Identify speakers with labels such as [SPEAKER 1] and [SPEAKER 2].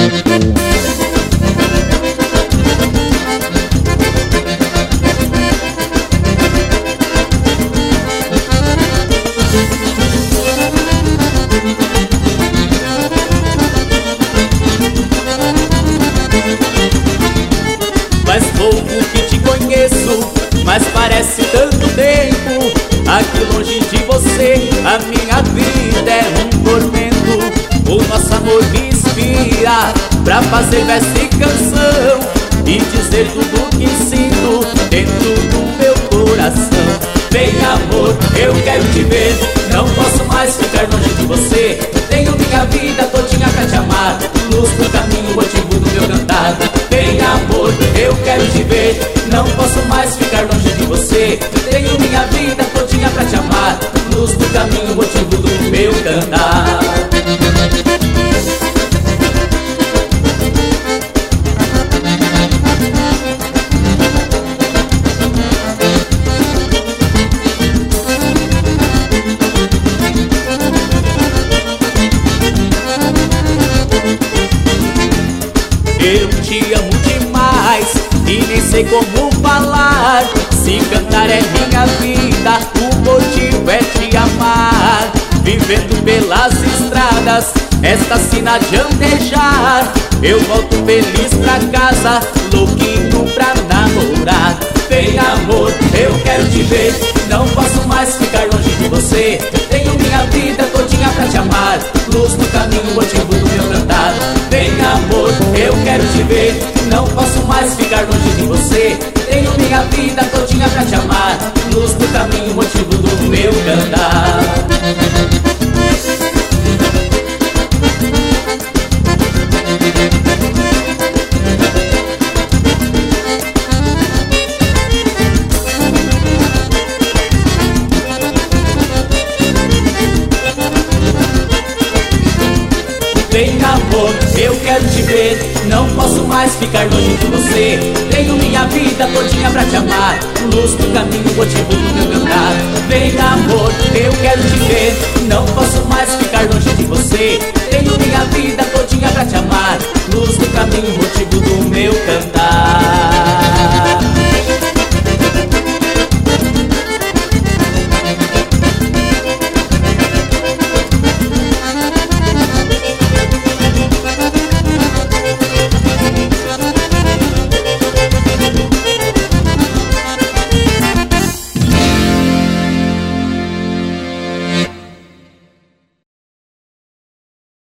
[SPEAKER 1] Faz pouco que te conheço, mas parece tanto tempo. Aqui longe de você, a minha vida é um tormento. O nosso amor me inspira pra fazer verso e canção e dizer tudo que sinto dentro do meu coração. Vem amor, eu quero te ver, não posso mais ficar longe de você. Tenho minha vida todinha pra te amar, luz do caminho, motivo do meu cantar. Vem amor, eu quero te ver, não posso mais ficar longe de você. Tenho minha vida todinha pra te amar, luz do caminho, motivo do meu cantar. Eu te amo demais e nem sei como falar. Se cantar é minha vida, o motivo é te amar. Vivendo pelas estradas, esta sina de andejar, eu volto feliz pra casa, louquinho pra namorar. Vem amor, eu quero te ver, não posso mais ficar longe de você. Tenho minha vida todinha pra te amar, luz no caminho, motivo do meu cantar. Vem amor, eu quero te ver, não posso mais ficar longe de você. Tenho minha vida todinha pra te amar, luz no caminho, motivo do meu cantar. Vem amor, eu quero te ver, não posso mais ficar longe de você. Tenho minha vida todinha pra te amar, luz do caminho, motivo do meu cantar. Vem amor, eu quero te ver, não posso mais ficar longe de você. Tenho minha vida todinha pra te amar, luz do caminho, motivo do meu cantar.